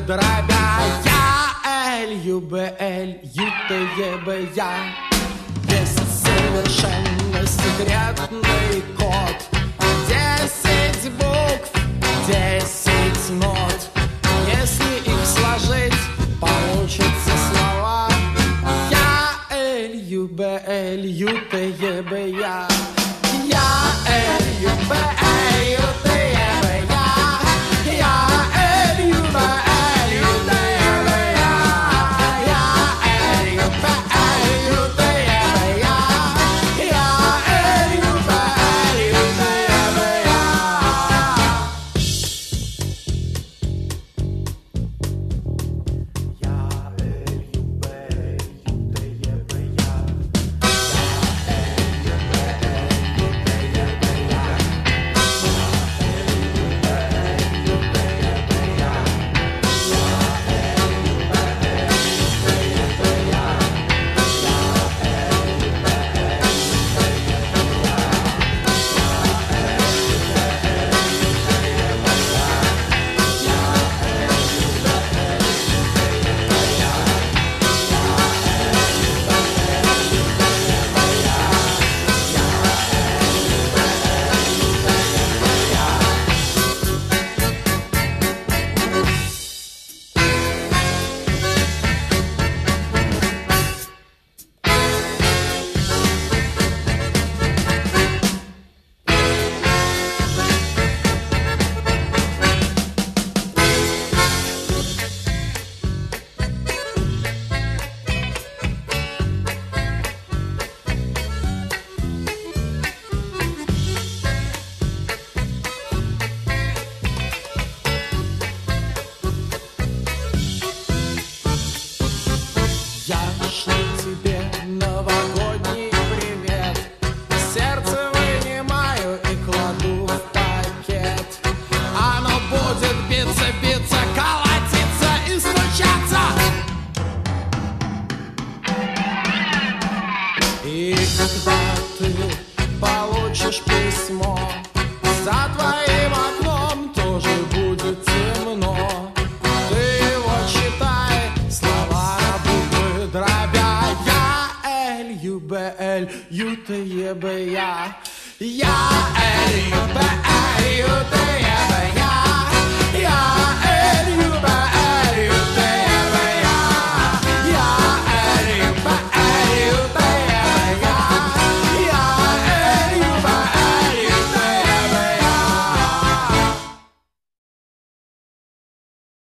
дробя. Я L-U-B-L-U-T-E-B-Я. Есть совершенно секретный код. 10 букв, 10 нот. Если их сложить, получится слова. Я L-U-B-L-U-T-E-B-Я. Я L-U-B-L-U-T-E-B-Я. Я L-U-B-L-U-T-E-B-Я. Я L-U-B-L-U-T-E-B-Я. Я L-U-B-L-U-T-E-B-Я. Я шлю тебе новогодний привет. Сердце вынимаю и кладу в пакет. Оно будет биться, биться, колотиться и стучаться. И когда ты получишь письмо, за твоим окном тоже будет темно. Ты его читай, слова дробя. Я L-U-B-L-U-T-E-B-Я. Я L-U-B-L-U-T-E-B-Я.